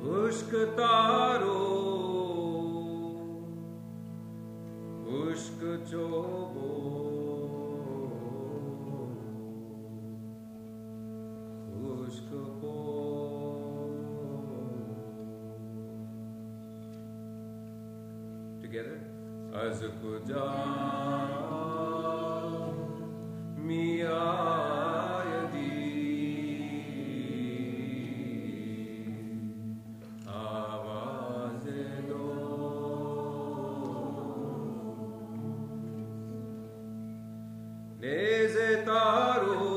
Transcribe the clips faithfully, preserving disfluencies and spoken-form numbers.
उश्क तारो उश्क चोबो उश्क पो together az kuja miyadi awaze do neze taro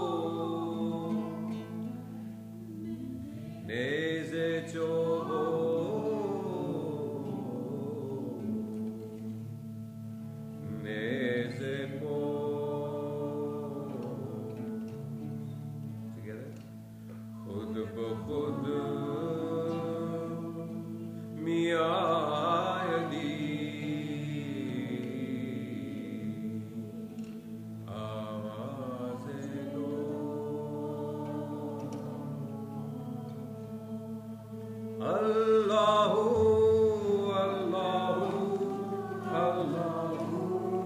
neze chobo neze po together khud ba khud miyadi awaze do Allahu Allahu Allahu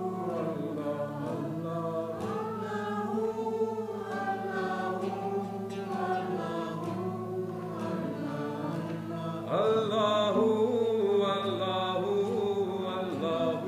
Allahu Allahu Allahu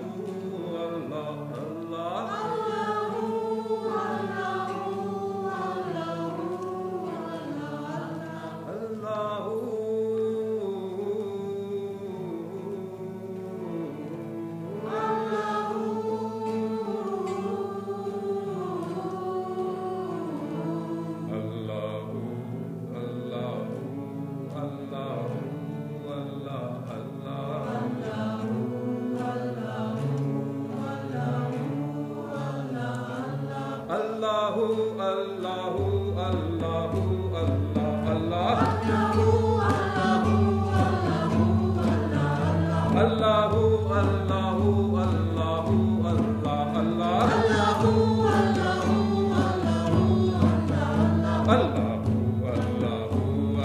Allahu Allahu Allahu Allah Allah Allahu Allahu Allahu Allah Allah Allahu Allahu Allahu Allahu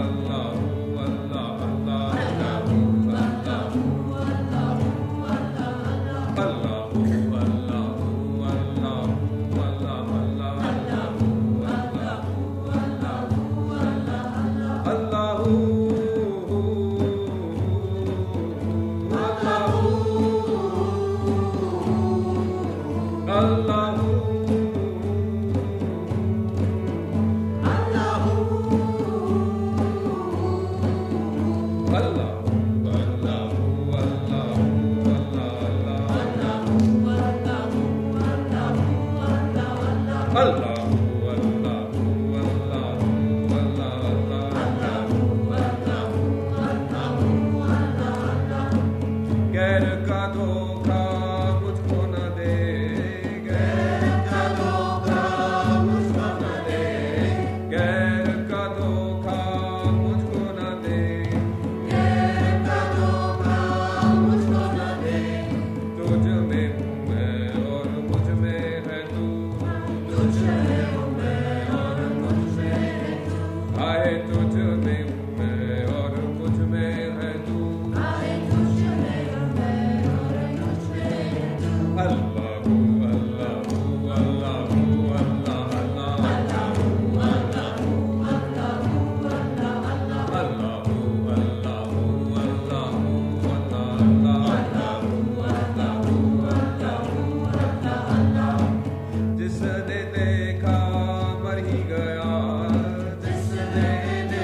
गैर का धोखा मुझको न दे गैर का धोखा मुझको न दे गैर का धोखा मुझको न दे गैर का धोखा मुझको न दे तुझ में हूँ मैं और मुझ में है तू तुझ में हूँ मैं और मुझ में है तू आए तुझ में हूँ मैं और मुझ में है तू आए तुझ में Allahu Allahu Allahu Allah Allahu Allahu Allahu Allahu Allahu जिसने देखा मर ही गया जिसने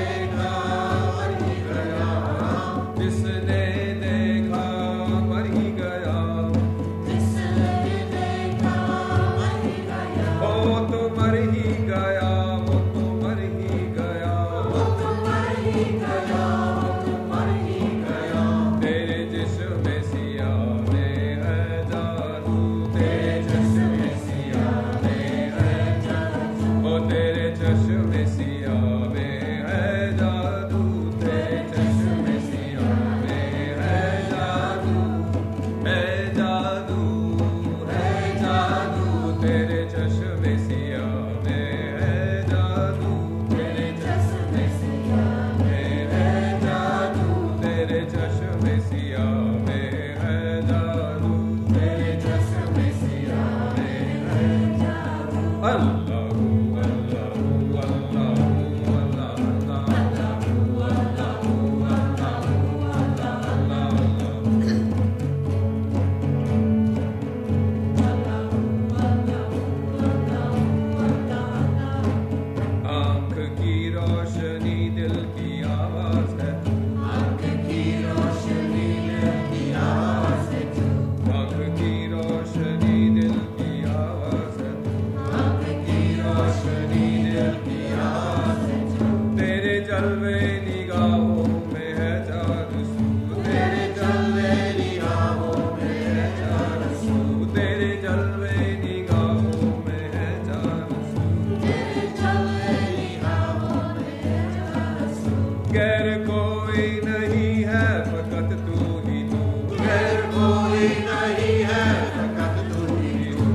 की रोशनी दिल की आवाज है तू, आँख की रोशनी दिल की आवाज है तू, आँख की रोशनी दिल की आवाज है तू, आँख की रोशनी दिल की आवाज है तू, तेरे जलवे निगाहों में है जादू, तेरे जलवे निगाहों में है जादू, तेरे जलवे निगाहों में है जादू, तेरे जलवे निगाहों में है जादू, गैर कोई नहीं है फकत तू ही तू, गैर कोई नहीं है फकत तू ही तू,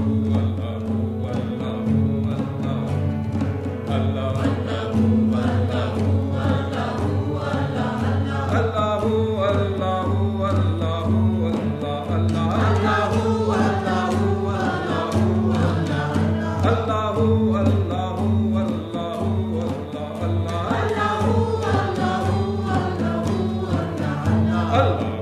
अल्लाह अल्लाह अल्लाहु अल्लाहु अल्लाहु अल्लाह अल्लाह अल्लाहु अल्लाहु अल्लाहु अल्लाहु अल्लाहु अल्लाहु अल्लाहु अल्लाहु अल्लाह अल्लाहु अल्लाहु अल्लाहु अल्लाह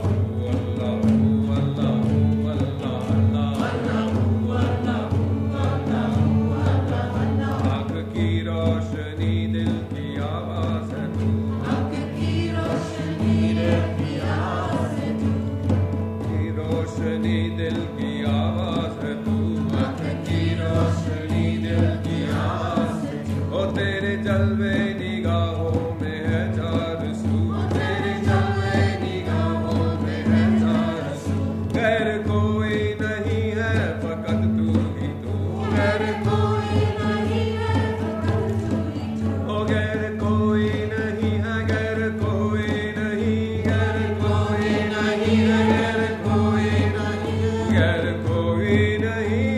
आँख की रोशनी दिल की आवाज है तू, आँख की रोशनी दिल की आवाज है तू, की रोशनी दिल की आवाज है तू, आँख की रोशनी दिल की आवाज है तू, ओ तेरे जलवे निगाहों में है जादू, तेरे जलवे निगाहों में है जादू, गैर कोई नहीं है फकत तू ही तू, गैर कोई नहीं है फकत तू ही तू, ओ गैर कोई नहीं है, गैर कोई नहीं, गैर कोई नहीं है गैर कोई नहीं है गैर कोई नहीं,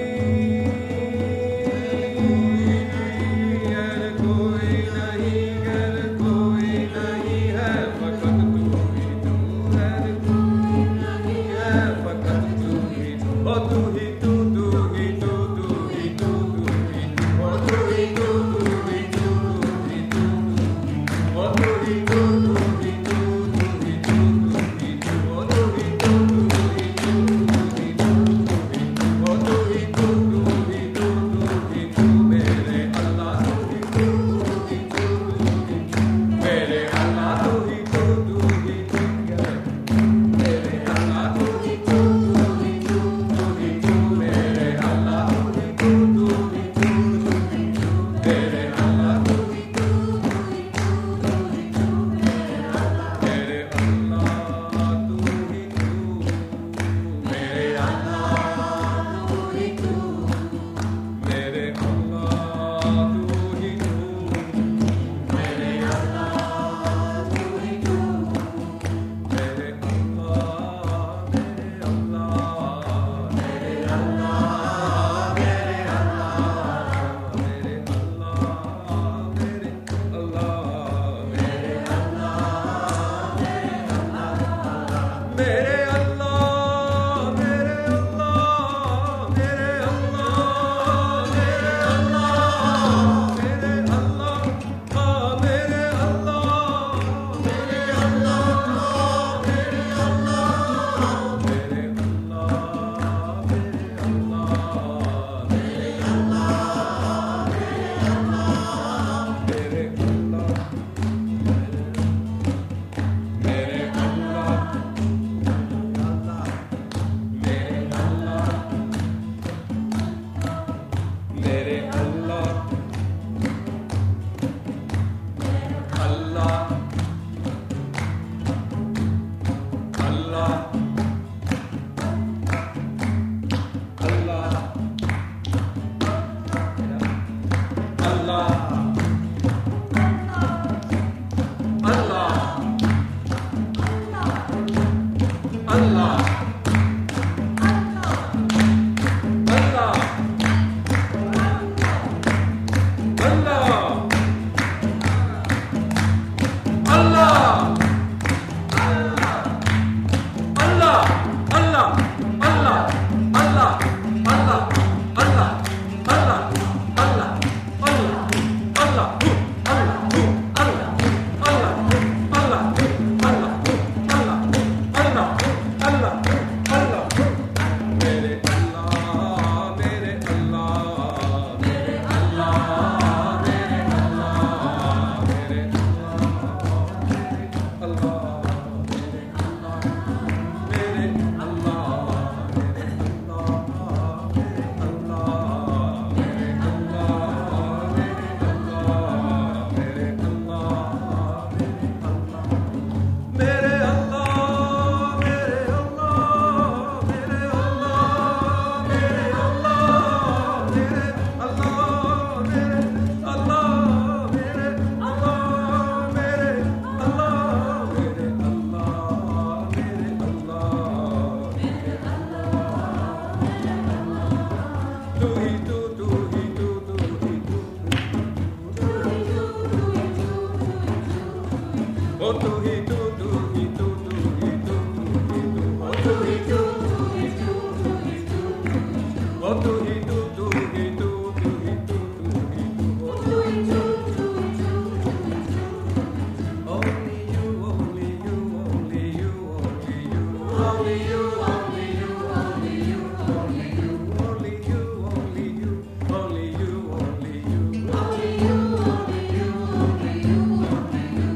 गैर कोई नहीं, गैर Oh, tu hi tu tu hi tu tu hi tu tu hi tu. Oh, tu hi tu tu hi tu tu hi tu. Oh, tu hi tu tu hi tu tu hi tu tu hi tu. Oh, tu hi tu tu hi tu tu hi tu. Only you, only you, only you, only you, only you, only you, only you, only you, only you, only you, only you, only you, only you, only you, only you, only you.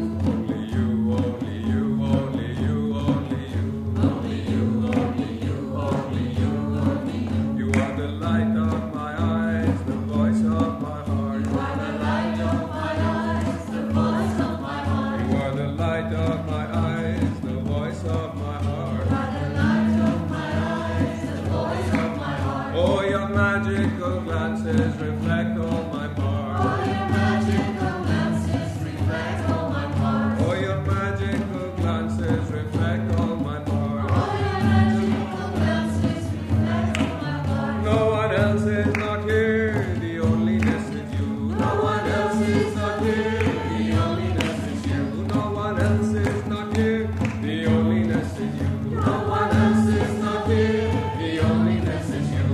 Magical glances reflect all my parts. Oh, your magical glances reflect all my parts. Oh, your magical glances reflect all my parts. Oh, your magical glances reflect all my parts. No one else is not here, the onlyness is you. No one else is not here, the onlyness is you. No one else is not here, the onlyness is you. No one else is not here, the onlyness is you.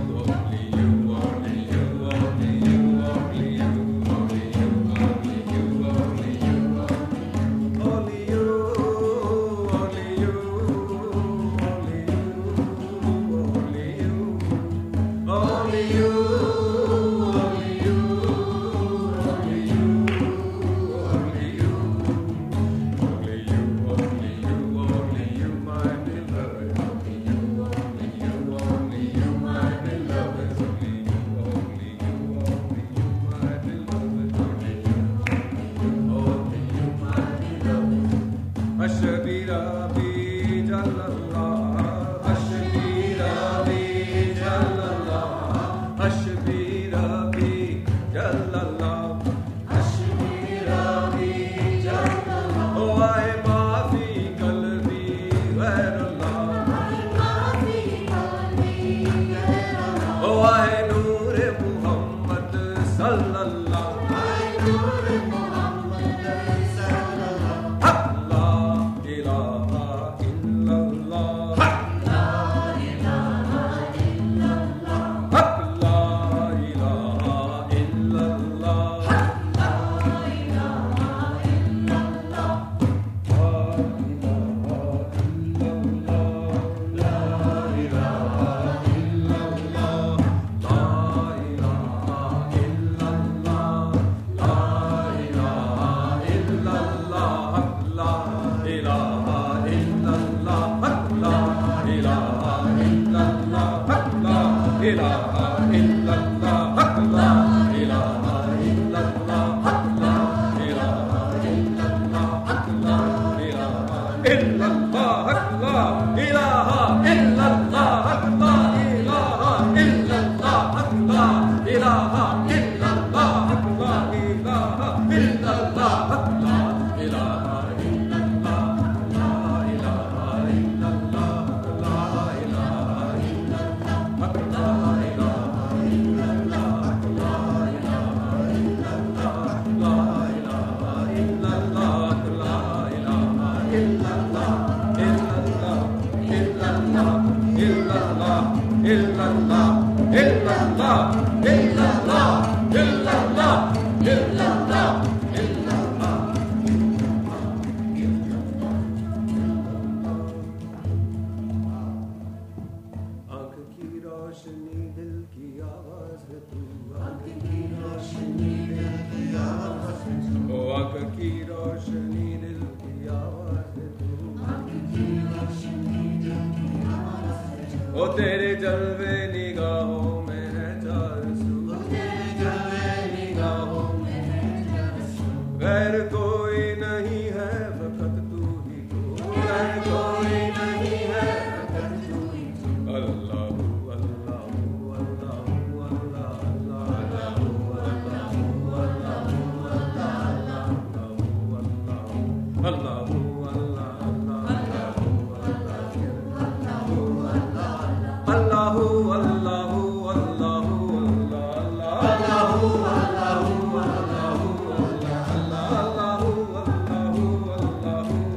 ओ तेरे जलवे निगाहों में है जारसू, तेरे जलवे निगाहों में है जारसू। गैर कोई नहीं है फकत तू ही तो, गैर कोई नहीं है फकत तू ही तो। अल्लाह अल्लाह अल्लाह अल्लाह अल्लाह अल्लाह अल्लाह अल्लाह Allahu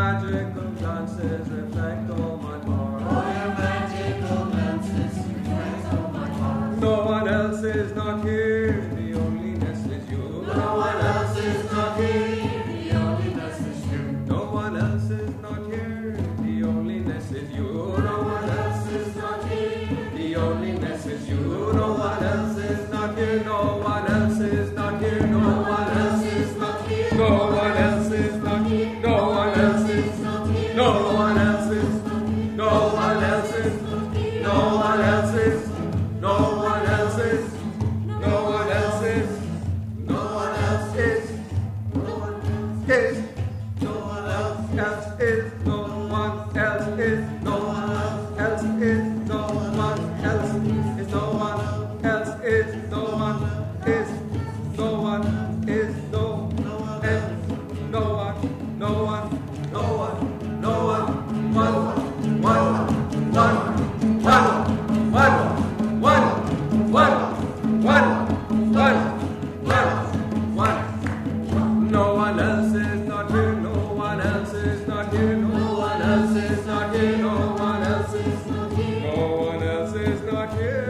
magical dances reflect all my heart. All your magical dances reflect all my heart. No one else is not here, the onlyness is you. No one else is not here, the onlyness is you. No one else is not here, the onlyness is you. No one else is not here, The onlyness is you. No one else is not here. No one else is not here. No no one one else. else is not here. No one else is not here. No one else is. not here. No one else is. No one else is. No one else is. No one else is. No one else is. No one else Is. no one else Is. no one else Else is. No one else is. No one else is. No one else is. No one else is. No one is. No one is. No else. No one. No one. No one. No one. One. One. One. One. One. One. One. One. One. One. One. No one else is not here. No one else is not here. No one else is not here. No one else is not here. No one else is not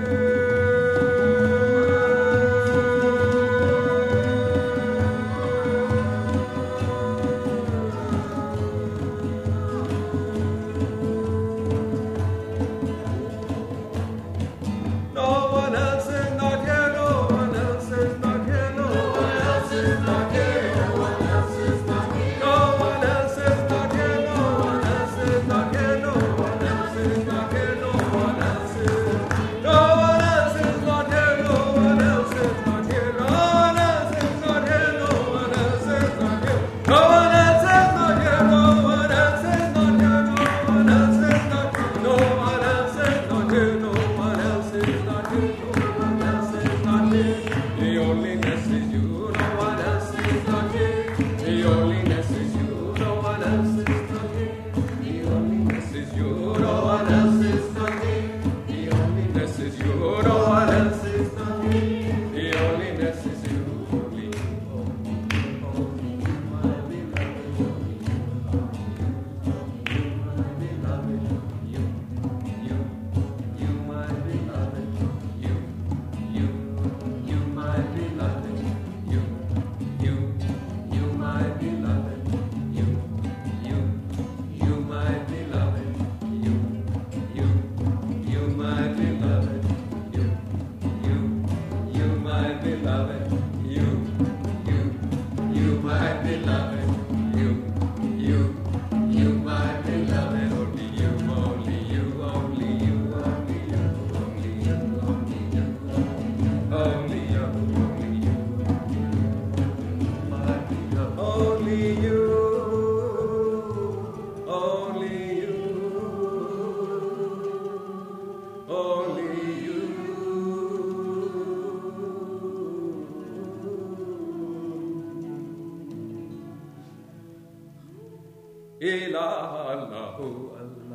No one else is not here. No one else is not here. No one else is not here. no one else is not here. No one else is not here. No one else is not here. No one else is not here. No one else is. No one else is not here. No one else is not here. No one else is not here. No one else is not here. No one else is not here. No one else is not here. No one else is not here. No one else is not here. No one else is not here. No one else is not here. The onlyness is you. No one else is not here. The onlyness is you. No one else is not here. The onlyness is you. No one else is not here. The onlyness is you. No one else is not here. The onlyness is you. Only you. Only you. Only you, my beloved. You, you, you, my beloved. You, you, you, my beloved. You, you, you, my beloved. You, you, you, my beloved. You, you, you, my beloved. You, you, you, my beloved. You, you, you, my beloved. You, you, you, my beloved. Only you, only you, only you, only you, only you, only you, only you, only you, my beloved. Only you, only you, only you. Ilaha illallah.